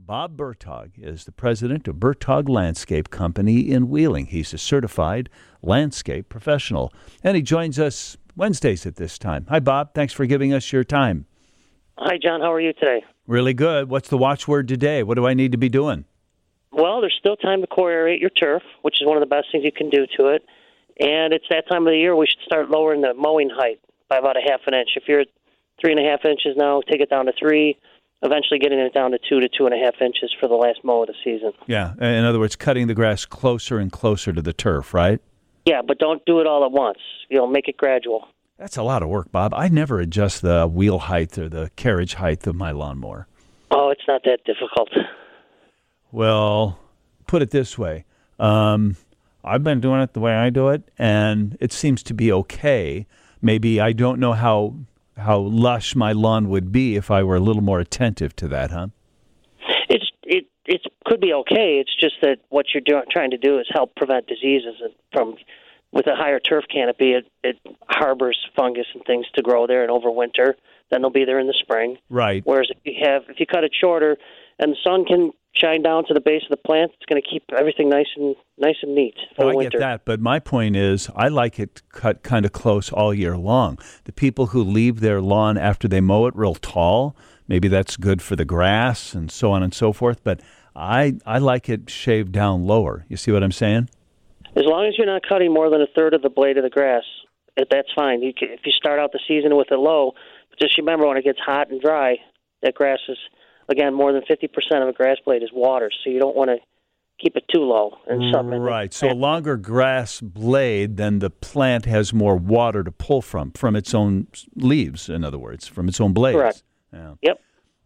Bob Bertog is the president of Bertog Landscape Company in Wheeling. He's a certified landscape professional, and he joins us Wednesdays at this time. Hi, Bob. Thanks for giving us your time. Hi, John. How are you today? Really good. What's the watchword today? What do I need to be doing? Well, there's still time to core aerate your turf, which is one of the best things you can do to it. And it's that time of the year we should start lowering the mowing height by about a half an inch. If you're at 3.5 inches now, take it down to 3. Eventually getting it down to 2 to 2.5 inches for the last mow of the season. Yeah, in other words, cutting the grass closer and closer to the turf, right? Yeah, but don't do it all at once. Make it gradual. That's a lot of work, Bob. I never adjust the wheel height or the carriage height of my lawnmower. Oh, it's not that difficult. Well, put it this way. I've been doing it the way I do it, and it seems to be okay. Maybe I don't know how lush my lawn would be if I were a little more attentive to that, huh? It could be okay. It's just that what you're trying to do is help prevent diseases from. With a higher turf canopy, it harbors fungus and things to grow there and overwinter. Then they'll be there in the spring. Right. Whereas if you cut it shorter, and the sun can shine down to the base of the plant, it's going to keep everything nice and neat for the winter. I get that, but my point is, I like it cut kind of close all year long. The people who leave their lawn after they mow it real tall, maybe that's good for the grass and so on and so forth. But I like it shaved down lower. You see what I'm saying? As long as you're not cutting more than a third of the blade of the grass, that's fine. If you start out the season with it low, but just remember when it gets hot and dry, that grass is, again, more than 50% of a grass blade is water, so you don't want to keep it too low. Right, so a longer grass blade, then the plant has more water to pull from its own leaves, in other words, from its own blades. Correct. Yeah. Yep.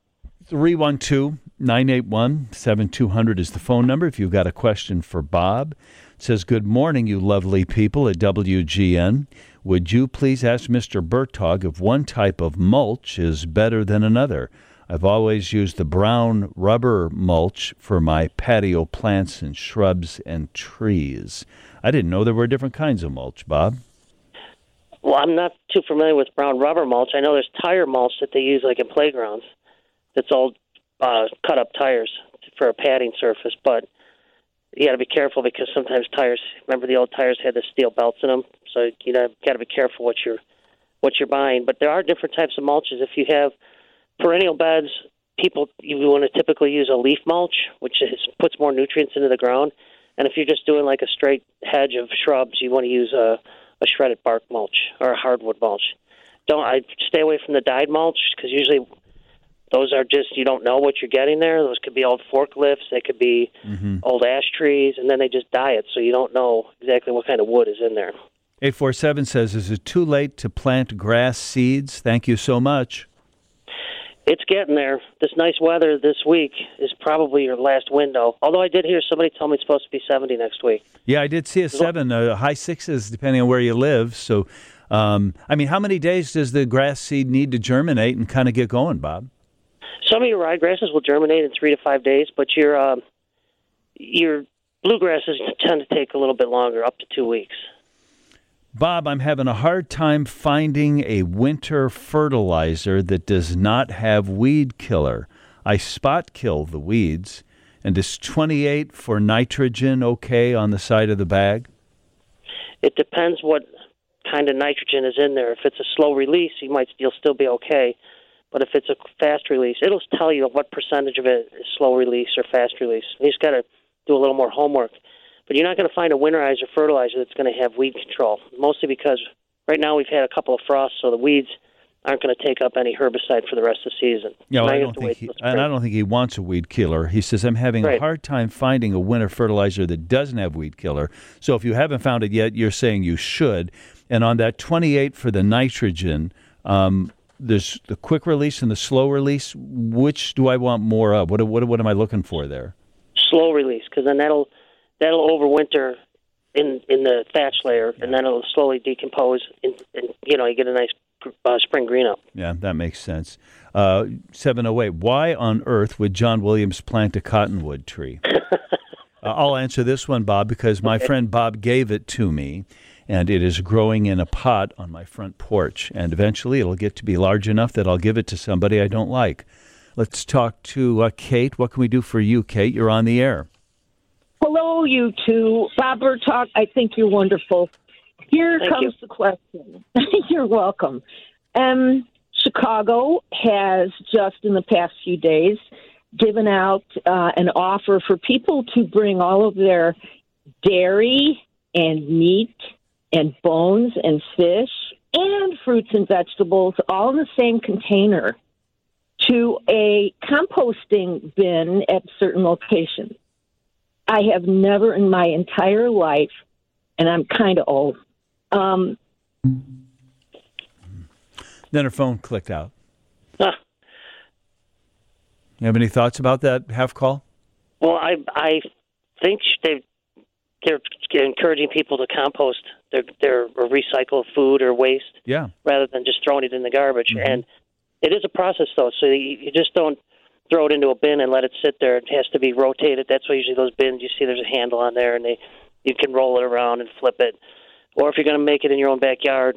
312-981-7200 is the phone number if you've got a question for Bob. It says, good morning, you lovely people at WGN. Would you please ask Mr. Bertog if one type of mulch is better than another? I've always used the brown rubber mulch for my patio plants and shrubs and trees. I didn't know there were different kinds of mulch, Bob. Well, I'm not too familiar with brown rubber mulch. I know there's tire mulch that they use like in playgrounds. That's all cut up tires for a padding surface, but you got to be careful because sometimes tires. Remember the old tires had the steel belts in them, so you got to be careful what you're buying. But there are different types of mulches. If you have perennial beds, you want to typically use a leaf mulch, which puts more nutrients into the ground. And if you're just doing like a straight hedge of shrubs, you want to use a shredded bark mulch or a hardwood mulch. I stay away from the dyed mulch because usually those are just, you don't know what you're getting there. Those could be old forklifts. They could be old ash trees, and then they just dye it, so you don't know exactly what kind of wood is in there. 847 says, is it too late to plant grass seeds? Thank you so much. It's getting there. This nice weather this week is probably your last window. Although I did hear somebody tell me it's supposed to be 70 next week. Yeah, I did see a 7, high 6s, depending on where you live. So, how many days does the grass seed need to germinate and kind of get going, Bob? Some of your ryegrasses will germinate in 3 to 5 days, but your bluegrasses tend to take a little bit longer, up to 2 weeks. Bob, I'm having a hard time finding a winter fertilizer that does not have weed killer. I spot kill the weeds. And is 28 for nitrogen okay on the side of the bag? It depends what kind of nitrogen is in there. If it's a slow release, you'll still be okay. But if it's a fast release, it'll tell you what percentage of it is slow release or fast release. You just got to do a little more homework. But you're not going to find a winterizer fertilizer that's going to have weed control, mostly because right now we've had a couple of frosts, so the weeds aren't going to take up any herbicide for the rest of the season. Yeah, I don't think he wants a weed killer. He says, I'm having a hard time finding a winter fertilizer that doesn't have weed killer. So if you haven't found it yet, you're saying you should. And on that 28 for the nitrogen, there's the quick release and the slow release. Which do I want more of? What am I looking for there? Slow release, because then that'll overwinter in the thatch layer, and then it'll slowly decompose, and you get a nice spring green up. Yeah, that makes sense. 708, why on earth would John Williams plant a cottonwood tree? I'll answer this one, Bob, because my friend Bob gave it to me, and it is growing in a pot on my front porch, and eventually it'll get to be large enough that I'll give it to somebody I don't like. Let's talk to Kate. What can we do for you, Kate? You're on the air. Hello, you two. Bob Bertalk, I think you're wonderful. Here Thank comes you. the question. You're welcome. Chicago has just in the past few days given out an offer for people to bring all of their dairy and meat and bones and fish and fruits and vegetables all in the same container to a composting bin at certain locations. I have never in my entire life, and I'm kind of old. Then her phone clicked out. Huh. You have any thoughts about that half call? Well, I think they're encouraging people to compost their or recycle food or waste Yeah. rather than just throwing it in the garbage. Mm-hmm. And it is a process, though, so you just don't throw it into a bin and let it sit there. It has to be rotated. That's why usually those bins, you see there's a handle on there, and you can roll it around and flip it. Or if you're going to make it in your own backyard,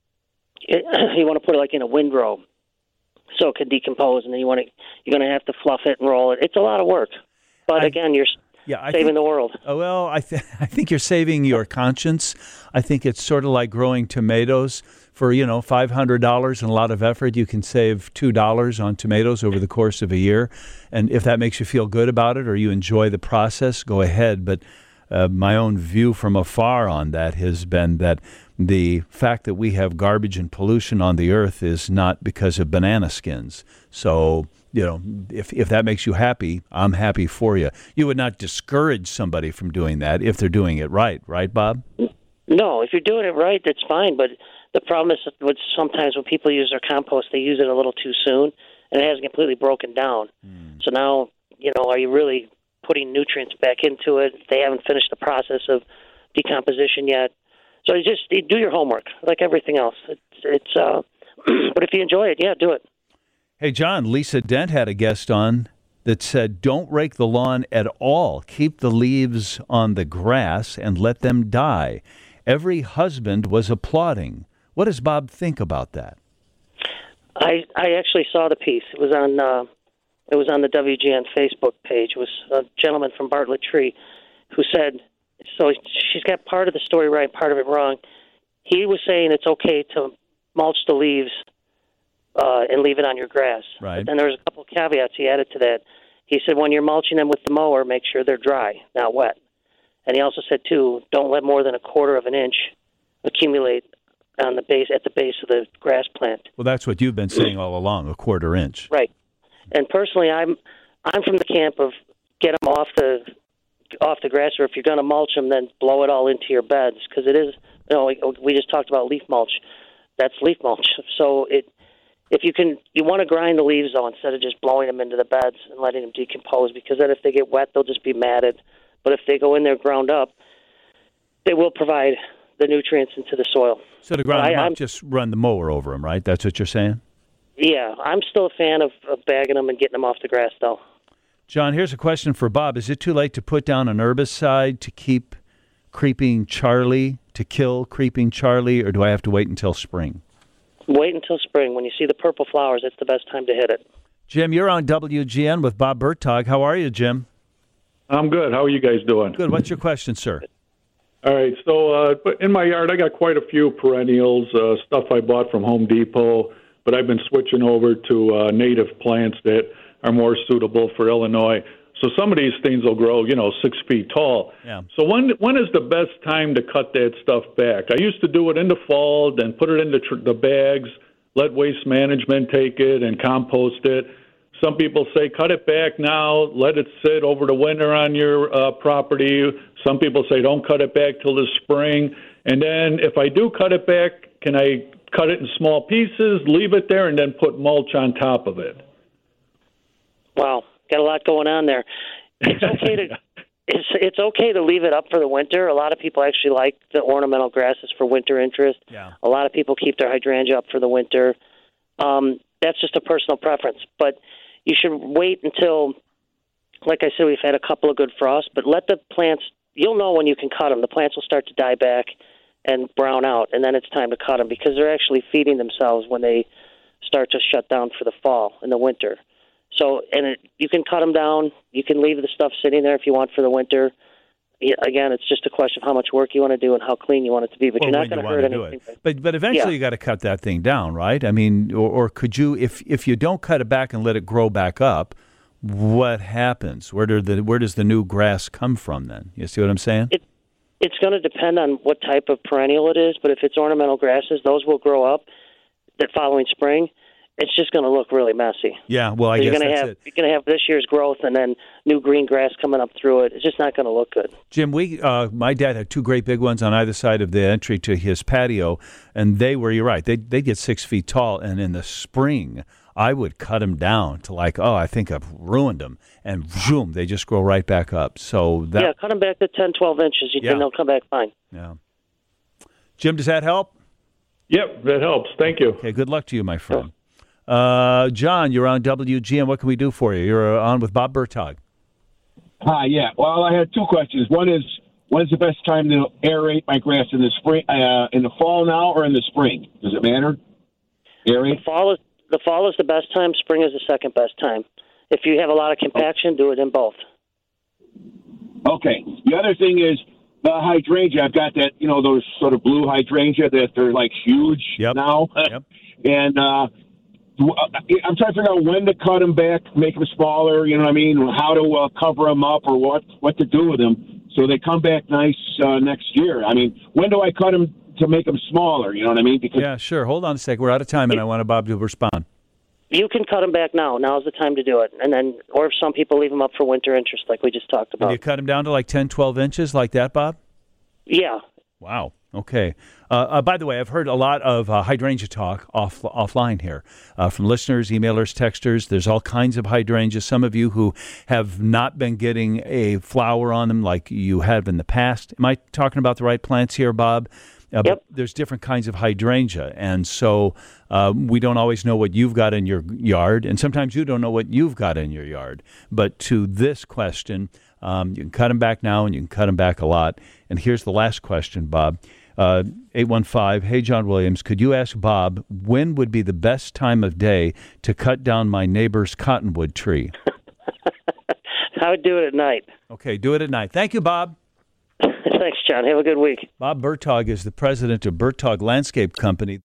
you want to put it like in a windrow so it can decompose, and then you're going to have to fluff it and roll it. It's a lot of work. But again, you're saving the world. Oh, well, I think you're saving your conscience. I think it's sort of like growing tomatoes. For, $500 and a lot of effort, you can save $2 on tomatoes over the course of a year. And if that makes you feel good about it or you enjoy the process, go ahead. But my own view from afar on that has been that the fact that we have garbage and pollution on the earth is not because of banana skins. So, if that makes you happy, I'm happy for you. You would not discourage somebody from doing that if they're doing it right, Bob? No, if you're doing it right, that's fine. But the problem is that sometimes when people use their compost, they use it a little too soon, and it hasn't completely broken down. So now, are you really putting nutrients back into it? They haven't finished the process of decomposition yet. So you do your homework, like everything else. It's but if you enjoy it, yeah, do it. Hey, John, Lisa Dent had a guest on that said, don't rake the lawn at all. Keep the leaves on the grass and let them die. Every husband was applauding. What does Bob think about that? I actually saw the piece. It was on the WGN Facebook page. It was a gentleman from Bartlett Tree who said, so she's got part of the story right, part of it wrong. He was saying it's okay to mulch the leaves and leave it on your grass. Right. But then there was a couple of caveats he added to that. He said when you're mulching them with the mower, make sure they're dry, not wet. And he also said, too, don't let more than 1/4 of an inch accumulate at the base of the grass plant. Well, that's what you've been saying all along, 1/4 inch. Right. And personally, I'm from the camp of get them off the grass, or if you're going to mulch them, then blow it all into your beds, because it is, we just talked about leaf mulch. That's leaf mulch. So if you want to grind the leaves, though, instead of just blowing them into the beds and letting them decompose, because then if they get wet, they'll just be matted. But if they go in there ground up, they will provide the nutrients into the soil. So to grind them up, just run the mower over them, right? That's what you're saying? Yeah, I'm still a fan of bagging them and getting them off the grass, though. John, here's a question for Bob. Is it too late to put down an herbicide to keep Creeping Charlie, to kill Creeping Charlie, or do I have to wait until spring? Wait until spring. When you see the purple flowers, that's the best time to hit it. Jim, you're on WGN with Bob Bertog. How are you, Jim? I'm good. How are you guys doing? Good. What's your question, sir? All right. So in my yard, I got quite a few perennials, stuff I bought from Home Depot, but I've been switching over to native plants that are more suitable for Illinois. So some of these things will grow, 6 feet tall. Yeah. So when is the best time to cut that stuff back? I used to do it in the fall, then put it in the bags, let Waste Management take it and compost it. Some people say cut it back now, let it sit over the winter on your property. Some people say don't cut it back till the spring. And then if I do cut it back, can I cut it in small pieces, leave it there, and then put mulch on top of it? Wow, got a lot going on there. It's okay to it's okay to leave it up for the winter. A lot of people actually like the ornamental grasses for winter interest. Yeah. A lot of people keep their hydrangea up for the winter. That's just a personal preference, but you should wait until, like I said, we've had a couple of good frosts, but let the plants, you'll know when you can cut them. The plants will start to die back and brown out, and then it's time to cut them because they're actually feeding themselves when they start to shut down for the fall and the winter. So, you can cut them down. You can leave the stuff sitting there if you want for the winter. Again, it's just a question of how much work you want to do and how clean you want it to be. But you're not going to hurt anything. But eventually you got to cut that thing down, right? I mean, or could you, if you don't cut it back and let it grow back up, what happens? Where does the new grass come from then? You see what I'm saying? It's going to depend on what type of perennial it is. But if it's ornamental grasses, those will grow up the following spring. It's just going to look really messy. Yeah, well, I guess that's it. You're going to have this year's growth and then new green grass coming up through it. It's just not going to look good. Jim, my dad had two great big ones on either side of the entry to his patio, and you're right, they get 6 feet tall, and in the spring, I would cut them down to I think I've ruined them, and zoom, they just grow right back up. So cut them back to 10, 12 inches, and they'll come back fine. Yeah. Jim, does that help? Yep, that helps. Thank you. Okay, good luck to you, my friend. John, you're on WGN. What can we do for you? You're on with Bob Bertog. Hi, yeah. Well, I had two questions. One is, when's the best time to aerate my grass in the spring, in the fall now, or in the spring? Does it matter? Aerate? The fall is the best time. Spring is the second best time. If you have a lot of compaction, do it in both. Okay. The other thing is the hydrangea. I've got that, those sort of blue hydrangea that they're huge now. Yep. And I'm trying to figure out when to cut them back, make them smaller, you know what I mean, how to cover them up or what to do with them so they come back nice next year. I mean, when do I cut them to make them smaller, you know what I mean? Yeah, sure. Hold on a sec. We're out of time, and I want Bob to respond. You can cut them back now. Now's the time to do it. And then, or if some people leave them up for winter interest like we just talked about. And you cut them down to 10, 12 inches like that, Bob? Yeah. Wow. Okay. By the way, I've heard a lot of hydrangea talk offline here from listeners, emailers, texters. There's all kinds of hydrangeas. Some of you who have not been getting a flower on them like you have in the past. Am I talking about the right plants here, Bob? Yep. But there's different kinds of hydrangea, and so we don't always know what you've got in your yard, and sometimes you don't know what you've got in your yard. But to this question, you can cut them back now, and you can cut them back a lot. And here's the last question, Bob. 815, hey, John Williams, could you ask Bob when would be the best time of day to cut down my neighbor's cottonwood tree? I would do it at night. Okay, do it at night. Thank you, Bob. Thanks, John. Have a good week. Bob Bertog is the president of Bertog Landscape Company.